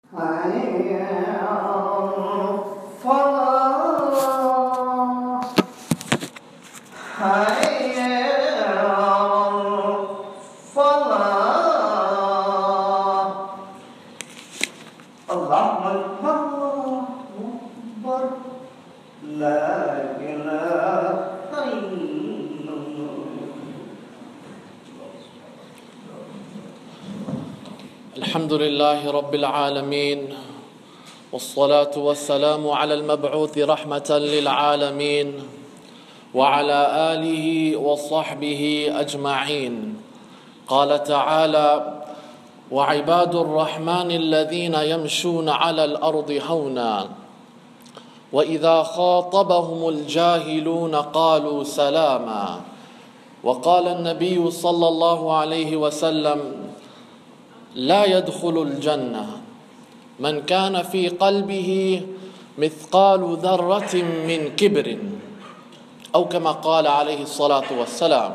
الحمد لله رب العالمين والصلاة والسلام على المبعوث رحمة للعالمين وعلى آله وصحبه أجمعين. قال تعالى: وعباد الرحمن الذين يمشون على الأرض هونا وإذا خاطبهم الجاهلون قالوا سلاما. وقال النبي صلى الله عليه وسلم: لا يدخل الجنة من كان في قلبه مثقال ذرة من كبر، أو كما قال عليه الصلاة والسلام.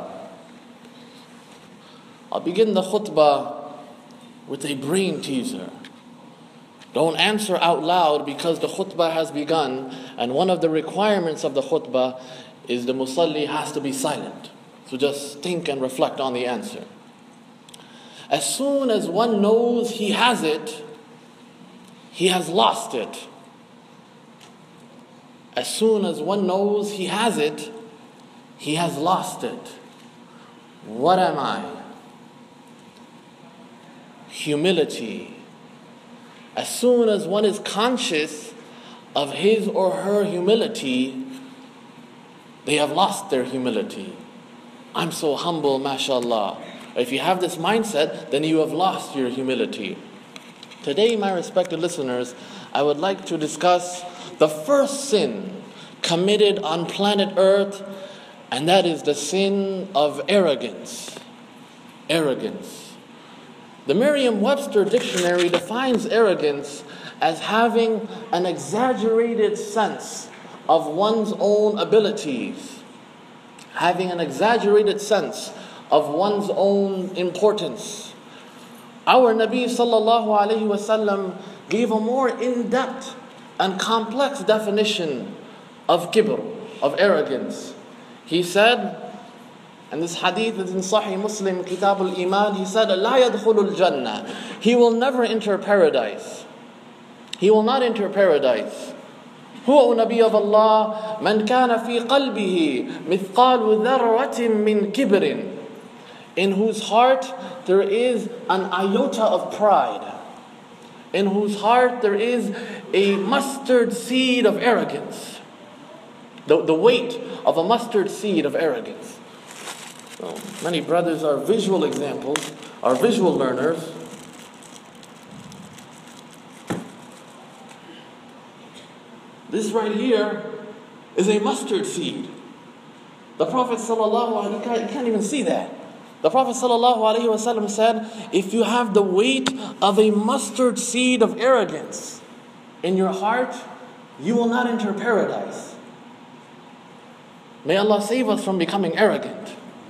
I'll begin the khutbah with a brain teaser. Don't answer out loud because the khutbah has begun, and one of the requirements of the khutbah is the musalli has to be silent. So just think and reflect on the answer. As soon as one knows he has it, he has lost it. As soon as one knows he has it, he has lost it. What am I? Humility. As soon as one is conscious of his or her humility, they have lost their humility. I'm so humble, mashallah. If you have this mindset, then you have lost your humility. Today, my respected listeners, I would like to discuss the first sin committed on planet Earth, and that is the sin of arrogance. Arrogance. The Merriam-Webster dictionary defines arrogance as having an exaggerated sense of one's own abilities, having an exaggerated sense of one's own importance. Our Nabi sallallahu alayhi wasallam gave a more in-depth and complex definition of kibr, of arrogance. He said, and this hadith is in Sahih Muslim, Kitab al-Iman, he said, لا يدخل الجنة. He will never enter paradise. He will not enter paradise. هو نبي of Allah من كان في قلبه مثقال ذرة من كبر, in whose heart there is an iota of pride, in whose heart there is a mustard seed of arrogance, the weight of a mustard seed of arrogance. So many brothers are visual examples, are visual learners. This right here is a mustard seed. The Prophet sallallahu alaihi wasallam, you can't even see that. The Prophet ﷺ said, if you have the weight of a mustard seed of arrogance in your heart, you will not enter paradise. May Allah save us from becoming arrogant.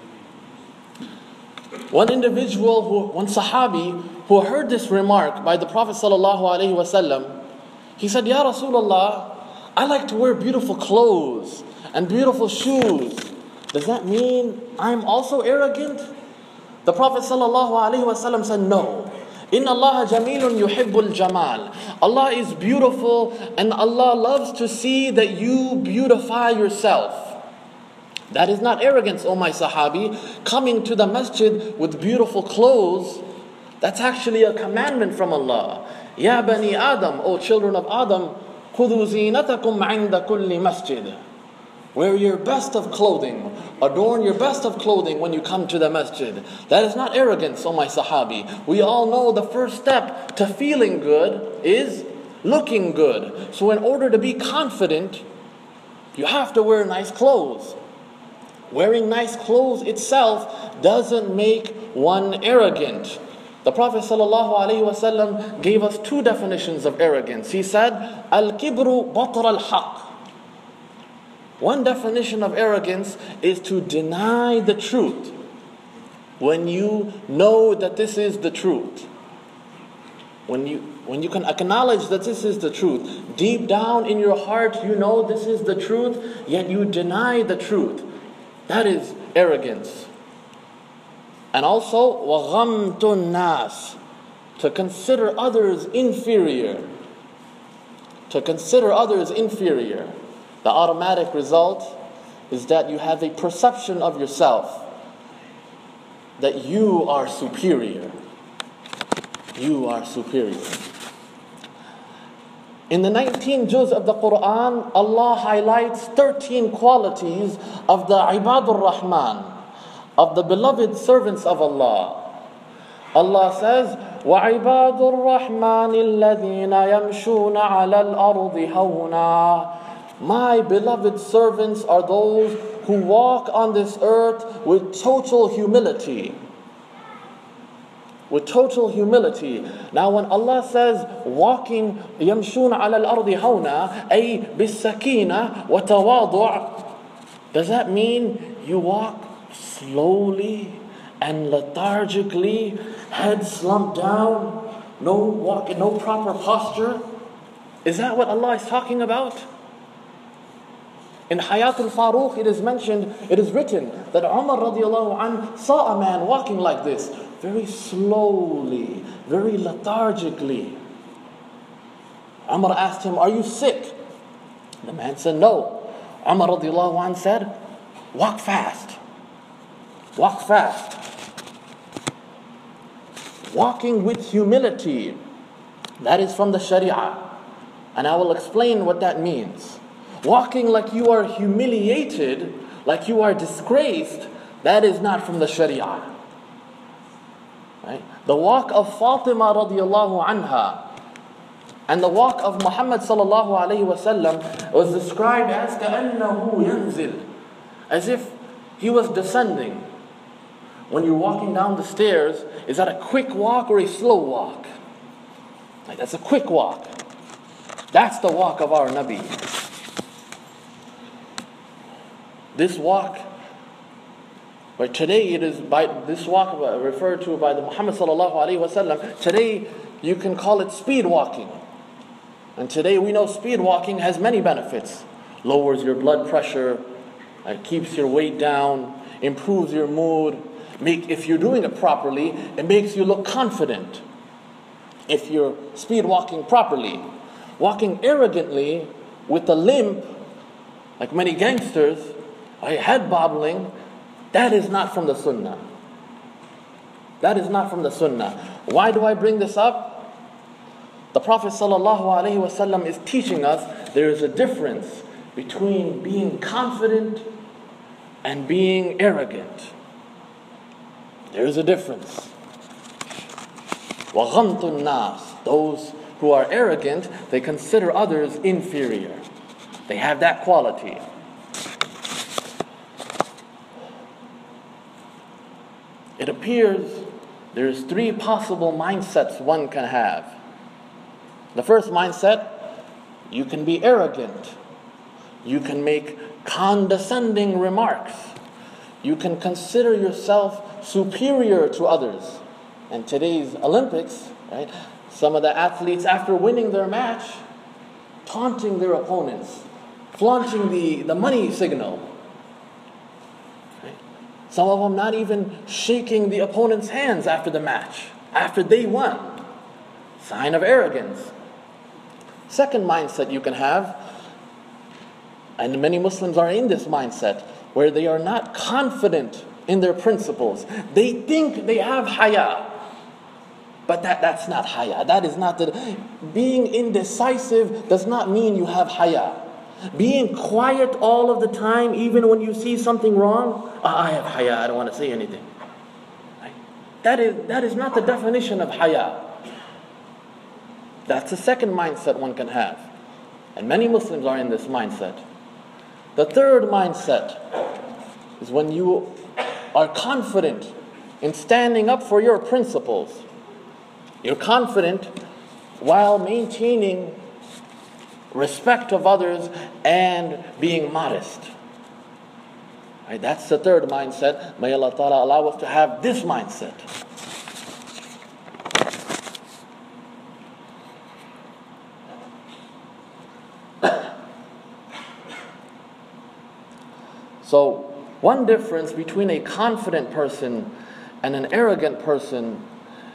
One Sahabi who heard this remark by the Prophet ﷺ, he said, Ya Rasulullah, I like to wear beautiful clothes and beautiful shoes. Does that mean I'm also arrogant? The Prophet ﷺ said, no. Inna Allah jamilun yuhibbul jamal. Allah is beautiful and Allah loves to see that you beautify yourself. That is not arrogance, O my Sahabi. Coming to the masjid with beautiful clothes, that's actually a commandment from Allah. Ya bani Adam, O children of Adam, khudhu zinatakum 'inda kulli masjid. Wear your best of clothing. Adorn your best of clothing when you come to the masjid. That is not arrogance, O my Sahabi. We all know the first step to feeling good is looking good. So in order to be confident, you have to wear nice clothes. Wearing nice clothes itself doesn't make one arrogant. The Prophet ﷺ gave us two definitions of arrogance. He said, Al-kibru batar al-haq. One definition of arrogance is to deny the truth when you know that this is the truth. When when you can acknowledge that this is the truth, deep down in your heart you know this is the truth, yet you deny the truth, that is arrogance. And also, وَغَمْتُ النَّاسِ, to consider others inferior. To consider others inferior. The automatic result is that you have a perception of yourself that you are superior. You are superior. In the 19 juz of the Quran, Allah highlights 13 qualities of the Ibadur Rahman, of the beloved servants of Allah. Allah says, وَعِبَادُ الرَّحْمَنِ الَّذِينَ يَمْشُونَ عَلَى الْأَرْضِ هَوْنًا. My beloved servants are those who walk on this earth with total humility. With total humility. Now when Allah says walking يَمْشُونَ عَلَى الْأَرْضِ هَوْنًا أي بِالسَّكِينَةِ وَتَوَاضُعٍ, does that mean you walk slowly and lethargically, head slumped down, no walk, no proper posture? Is that what Allah is talking about? In Hayat al-Faruq it is mentioned, it is written that Umar radiallahu anh saw a man walking like this, very slowly, very lethargically. Umar asked him, "Are you sick?" The man said, "No." Umar radiallahu anh said, "Walk fast. Walk fast." Walking with humility, that is from the Sharia. And I will explain what that means. Walking like you are humiliated, like you are disgraced, that is not from the Sharia. Right? The walk of Fatima radiallahu anha and the walk of Muhammad sallallahu alayhi wasallam was described as كَأَنَّهُ يَنزِلُ, as if he was descending. When you're walking down the stairs, is that a quick walk or a slow walk? Like, that's a quick walk. That's the walk of our Nabi. This walk, but today it is by this walk referred to by the Muhammad sallallahu alaihi wasallam. Today you can call it speed walking, and today we know speed walking has many benefits. Lowers your blood pressure, keeps your weight down, improves your mood. If you're doing it properly, it makes you look confident. If you're speed walking properly, walking arrogantly with a limp, like many gangsters, head bobbling, that is not from the Sunnah. That is not from the Sunnah. Why do I bring this up? The Prophet ﷺ is teaching us there is a difference between being confident and being arrogant. There is a difference. وَغَمْتُ النَّاسِ, those who are arrogant, they consider others inferior. They have that quality. It appears there's three possible mindsets one can have. The first mindset, you can be arrogant. You can make condescending remarks. You can consider yourself superior to others. In today's Olympics, right, some of the athletes, after winning their match, taunting their opponents, flaunting the money signal. Right? Some of them not even shaking the opponent's hands after the match, after they won. Sign of arrogance. Second mindset you can have, and many Muslims are in this mindset, where they are not confident in their principles. They think they have haya. But that's not haya. That is not the... Being indecisive does not mean you have haya. Being quiet all of the time, even when you see something wrong, I have haya, I don't want to say anything. Right? That is not the definition of haya. That's the second mindset one can have. And many Muslims are in this mindset. The third mindset is when you are confident in standing up for your principles. You're confident while maintaining respect of others and being modest. Right, that's the third mindset. May Allah Ta'ala allow us to have this mindset. So, one difference between a confident person and an arrogant person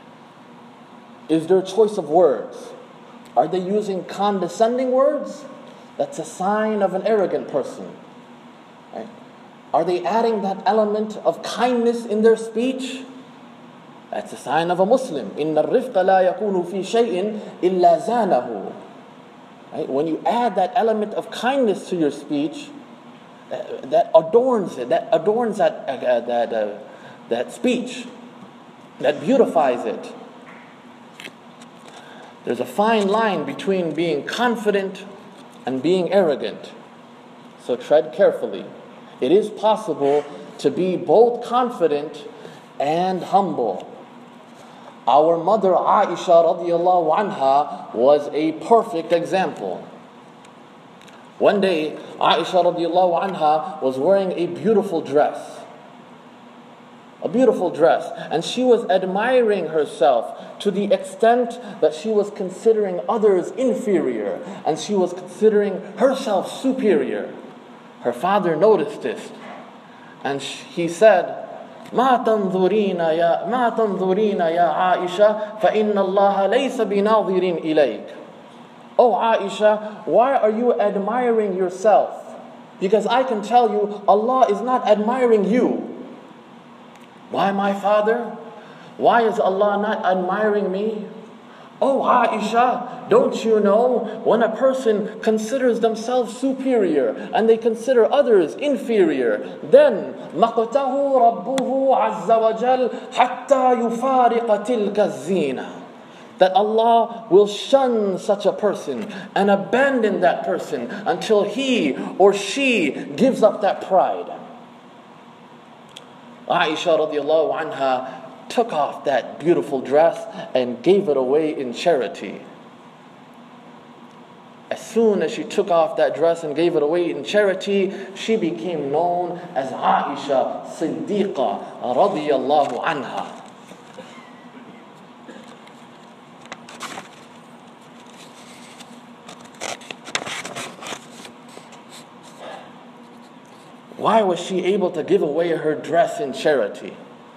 is their choice of words. Are they using condescending words? That's a sign of an arrogant person. Right? Are they adding that element of kindness in their speech? That's a sign of a Muslim. إِنَّ الرِّفْقَ لَا يَكُونُ فِي شَيْءٍ إِلَّا زَانَهُ. Right? When you add that element of kindness to your speech, that adorns it, that adorns that speech, that beautifies it. There's a fine line between being confident and being arrogant. So tread carefully. It is possible to be both confident and humble. Our mother Aisha radiallahu anha was a perfect example. One day, Aisha radiallahu anha was wearing a beautiful dress. And she was admiring herself to the extent that she was considering others inferior and she was considering herself superior. Her father noticed this and he said, ما تنظرين يا عائشة فإن الله ليس بناظر إليك. Oh Aisha, why are you admiring yourself? Because I can tell you, Allah is not admiring you. Why, my father? Why is Allah not admiring me? Oh Aisha, don't you know when a person considers themselves superior and they consider others inferior, then مَقْتَهُ رَبُّهُ عَزَّ وَجَلْ حَتَّى يُفَارِقَ تِلْكَ الزِّينَةِ. That Allah will shun such a person and abandon that person until he or she gives up that pride. Aisha radiallahu anha took off that beautiful dress and gave it away in charity. As soon as she took off that dress and gave it away in charity, she became known as Aisha Siddiqa radiallahu anha. Why was she able to give away her dress in charity?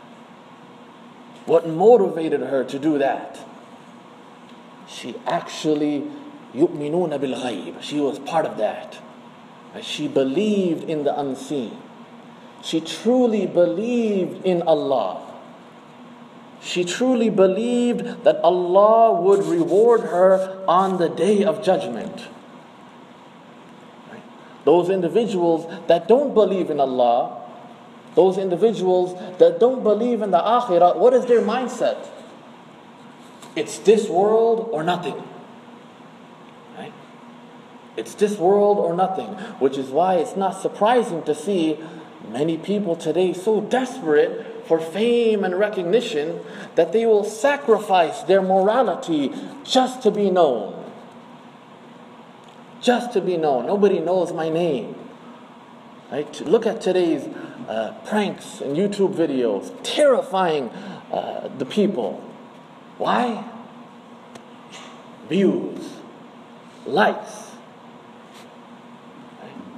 What motivated her to do that? She actually يُؤْمِنُونَ بِالْغَيْبِ. She was part of that. She believed in the unseen. She truly believed in Allah. She truly believed that Allah would reward her on the day of judgment. Those individuals that don't believe in Allah, those individuals that don't believe in the akhirah, what is their mindset? It's this world or nothing. Right? It's this world or nothing. Which is why it's not surprising to see many people today so desperate for fame and recognition that they will sacrifice their morality just to be known. Just to be known. Nobody knows my name. Right? Look at today's pranks and YouTube videos, terrifying the people. Why? Views, likes. Right?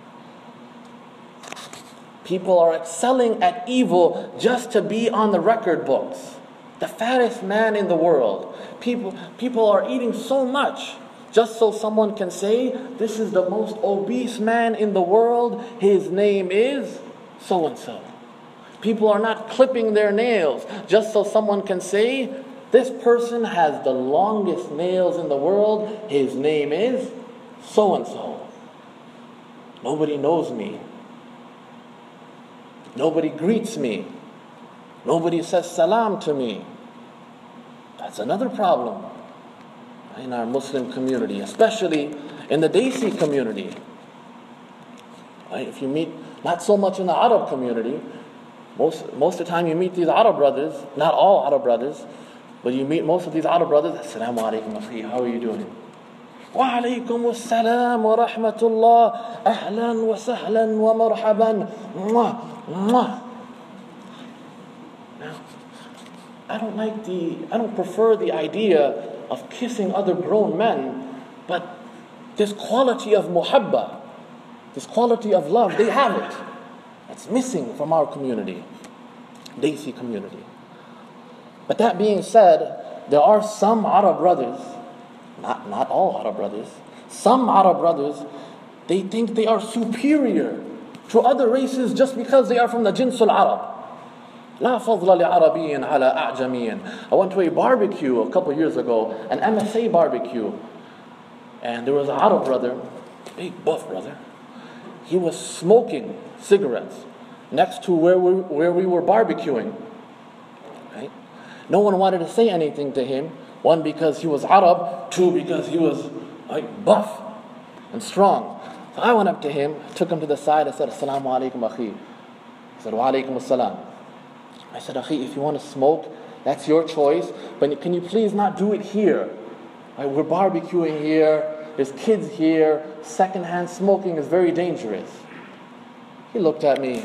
People are excelling at evil just to be on the record books. The fattest man in the world. People are eating so much just so someone can say, this is the most obese man in the world, his name is so-and-so. People are not clipping their nails just so someone can say, this person has the longest nails in the world, his name is so-and-so. Nobody knows me. Nobody greets me. Nobody says salam to me. That's another problem in our Muslim community, especially in the Desi community. Right? If you meet, not so much in the Arab community, most of the time you meet these Arab brothers, not all Arab brothers, but you meet most of these Arab brothers, Assalamu alaikum akhi, how are you doing? Wa alaikum assalam wa rahmatullah, ahlan wa sahlan wa marhaban, mwah, mwah. Now, I don't prefer the idea of kissing other grown men, but This quality of muhabba, this quality of love, they have it. It's missing from our community, Desi community. But that being said, there are some Arab brothers, not all Arab brothers, some Arab brothers, they think they are superior to other races just because they are from the Jinsul Arab. لا فضل لعربي على أعجمي. I went to a barbecue a couple years ago, an MSA barbecue, and there was an Arab brother, big buff brother. He was smoking cigarettes next to where we were barbecuing. Right? No one wanted to say anything to him. One, because he was Arab. Two, because he was buff and strong. So I went up to him, took him to the side. I said, "Assalamu alaikum, akhi." He said, "Wa alaikum assalam." I said, "Akhi, if you want to smoke, that's your choice. But can you please not do it here? Right, we're barbecuing here. There's kids here. Secondhand smoking is very dangerous." He looked at me.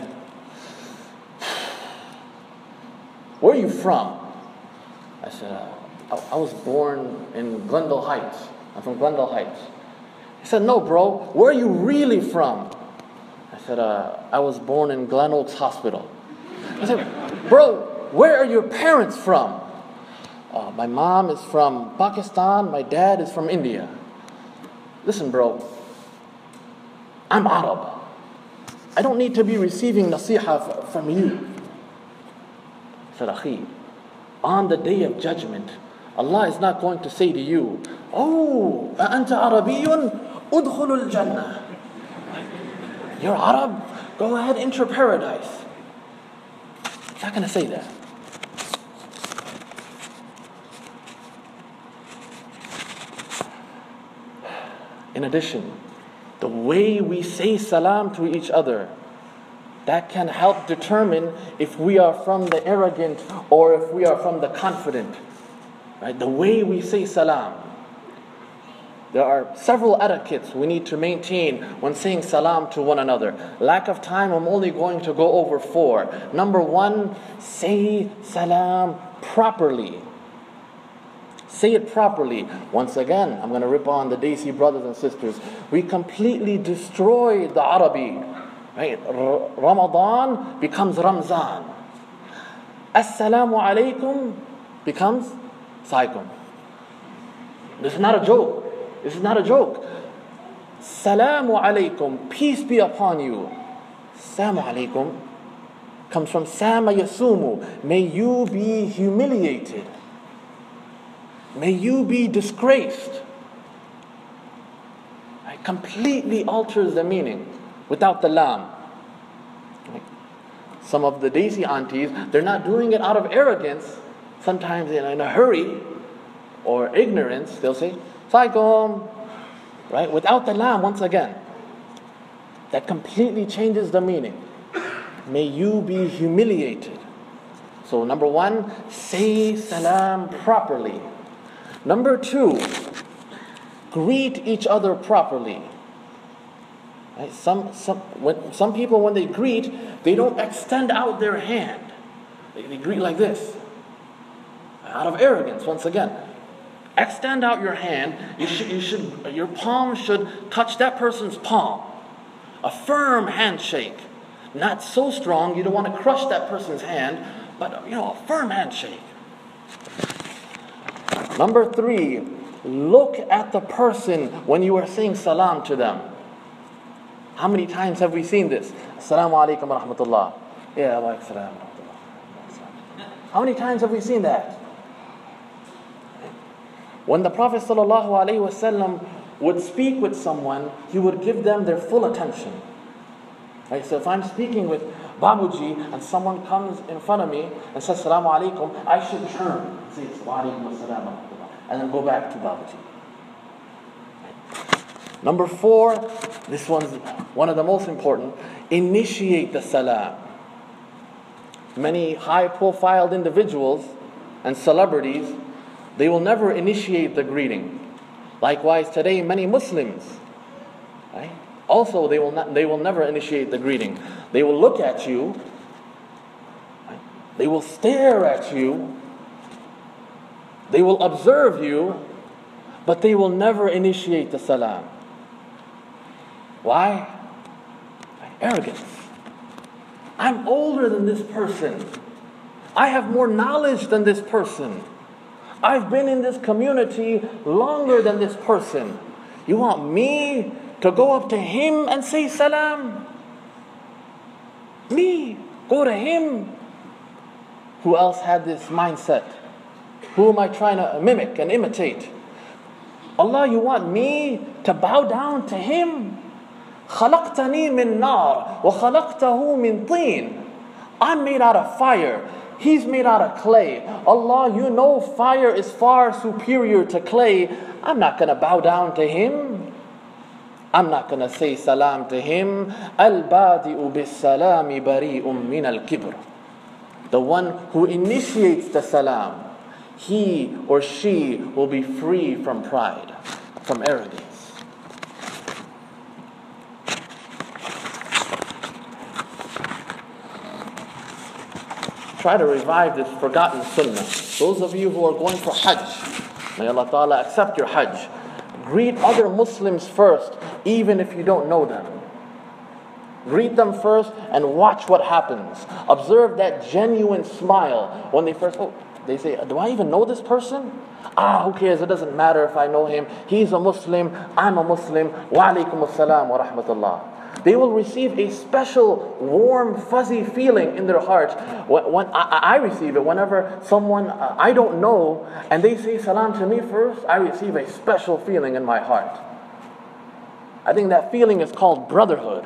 "Where are you from?" I said, I was born in Glendale Heights. I'm from Glendale Heights. He said, "No, bro, where are you really from?" I said, "I was born in Glen Oaks Hospital." I said, "Bro, where are your parents from?" "My mom is from Pakistan, my dad is from India." "Listen, bro, I'm Arab. I don't need to be receiving nasiha from you." I said, "Akhi, on the day of judgment, Allah is not going to say to you, 'Oh, anta Arabiyyun, udkhulul Jannah.' You're Arab, go ahead, enter paradise." He's not going to say that. In addition, the way we say salam to each other, that can help determine if we are from the arrogant or if we are from the confident. Right? The way we say salam. There are several etiquettes we need to maintain when saying salam to one another. Lack of time, I'm only going to go over 4. Number 1, say salam properly. Say it properly. Once again, I'm going to rip on the Desi brothers and sisters. We completely destroyed the Arabi. Right? Ramadan becomes Ramzan. Assalamu alaikum becomes Saikum. This is not a joke. This is not a joke. Salamu alaikum, peace be upon you. Salamu alaikum comes from Sama Yasumu. May you be humiliated. May you be disgraced. It completely alters the meaning without the lam. Some of the Desi aunties, they're not doing it out of arrogance. Sometimes in a hurry or ignorance, they'll say, "Saikum," right? Without the lam, once again. That completely changes the meaning. May you be humiliated. So number 1, say salam properly. Number 2, greet each other properly. Right? Some people, when they greet, they don't extend out their hand. They greet like this. Out of arrogance, once again. Extend out your hand. Your palm should touch that person's palm. A firm handshake. Not so strong you don't want to crush that person's hand, but a firm handshake. Number 3, look at the person when you are saying salam to them. How many times have we seen this? Assalamu alaikum wa rahmatullah. Yeah, alaikum salam wa rahmatullah. How many times have we seen that? When the Prophet ﷺ would speak with someone, he would give them their full attention. Right? So if I'm speaking with Babuji and someone comes in front of me and says Assalamu alaikum, I should turn and say Wa alaikum assalam and then go back to Babuji. Right? Number 4, this one's one of the most important, initiate the salam. Many high-profile individuals and celebrities, they will never initiate the greeting. Likewise, today, many Muslims, right? Also, they will never initiate the greeting. They will look at you, right? They will stare at you, they will observe you, but they will never initiate the salam. Why? Arrogance. I'm older than this person. I have more knowledge than this person. I've been in this community longer than this person. You want me to go up to him and say salam? Me? Go to him? Who else had this mindset? Who am I trying to mimic and imitate? Allah, you want me to bow down to him? خَلَقْتَنِي مِن نَارٍ وَخَلَقْتَهُ مِن طِينٍ. I'm made out of fire. He's made out of clay. Allah, you know fire is far superior to clay. I'm not going to bow down to him. I'm not going to say salam to him. Al-badi'u bis-salami bari'un min al-kibr. The one who initiates the salam, he or she will be free from pride, from arrogance. Try to revive this forgotten sunnah. Those of you who are going for Hajj, may Allah Ta'ala accept your Hajj. Greet other Muslims first, even if you don't know them. Greet them first and watch what happens. Observe that genuine smile when they first, they say, do I even know this person? Who cares? It doesn't matter if I know him. He's a Muslim, I'm a Muslim. Wa alaikum assalam wa rahmatullah. They will receive a special, warm, fuzzy feeling in their heart. When I receive it, whenever someone I don't know, and they say salam to me first, I receive a special feeling in my heart. I think that feeling is called brotherhood.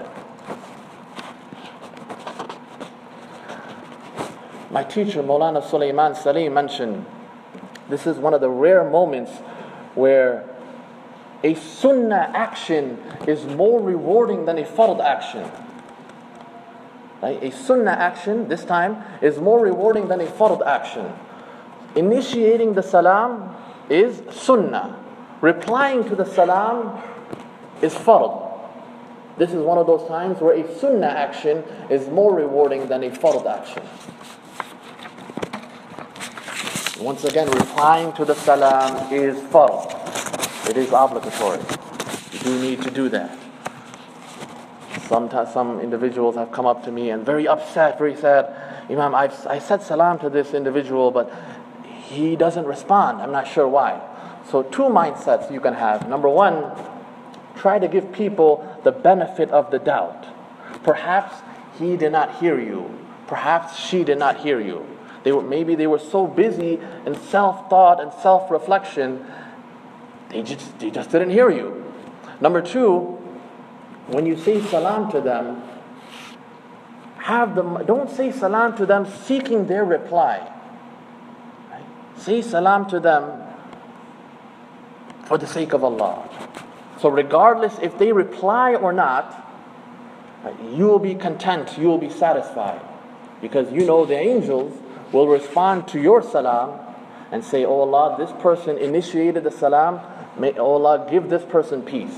My teacher, Maulana Sulaiman Salim, mentioned this is one of the rare moments where a sunnah action is more rewarding than a fard action. Right? A sunnah action, this time, is more rewarding than a fard action. Initiating the salam is sunnah. Replying to the salam is fard. This is one of those times where a sunnah action is more rewarding than a fard action. Once again, replying to the salam is fard. It is obligatory. You do need to do that. Sometimes some individuals have come up to me and very upset, very sad. Imam, I said salam to this individual, but he doesn't respond. I'm not sure why. So 2 mindsets you can have. Number 1, try to give people the benefit of the doubt. Perhaps he did not hear you. Perhaps she did not hear you. Maybe they were so busy in self-thought and self-reflection, they just didn't hear you. Number 2, when you say salam to them, don't say salam to them seeking their reply. Right? Say salam to them for the sake of Allah. So regardless if they reply or not, right, you will be content, you will be satisfied. Because you know the angels will respond to your salam and say, oh Allah, this person initiated the salam. May Allah give this person peace.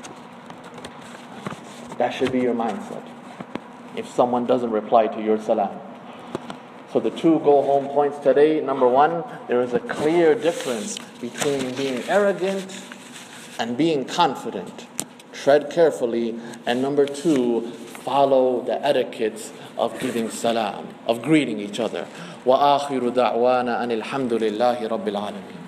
That should be your mindset if someone doesn't reply to your salam. So the 2 go-home points today. Number 1, there is a clear difference between being arrogant and being confident. Tread carefully. And number 2, follow the etiquettes of giving salam, of greeting each other. وآخر دعوانا أن الحمد لله رب العالمين.